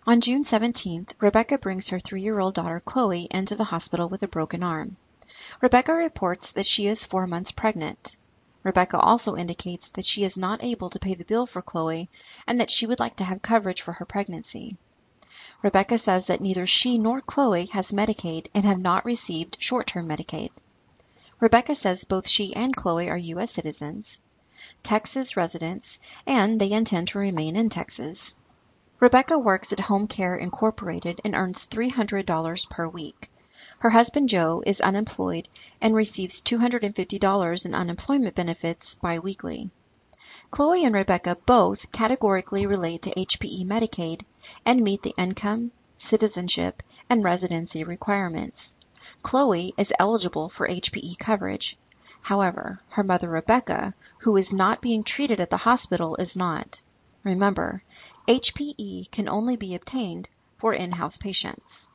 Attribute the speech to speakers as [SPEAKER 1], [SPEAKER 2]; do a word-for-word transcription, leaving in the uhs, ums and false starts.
[SPEAKER 1] On June seventeenth, Rebecca brings her three-year-old daughter Chloe into the hospital with a broken arm. Rebecca reports that she is four months pregnant. Rebecca also indicates that she is not able to pay the bill for Chloe and that she would like to have coverage for her pregnancy. Rebecca says that neither she nor Chloe has Medicaid and have not received short-term Medicaid. Rebecca says both she and Chloe are U S citizens, Texas residents, and they intend to remain in Texas. Rebecca works at Home Care Incorporated and earns three hundred dollars per week. Her husband Joe is unemployed and receives two hundred fifty dollars in unemployment benefits biweekly. Chloe and Rebecca both categorically relate to H P E Medicaid and meet the income, citizenship, and residency requirements. Chloe is eligible for H P E coverage. However, her mother Rebecca, who is not being treated at the hospital, is not. Remember, H P E can only be obtained for in-house patients.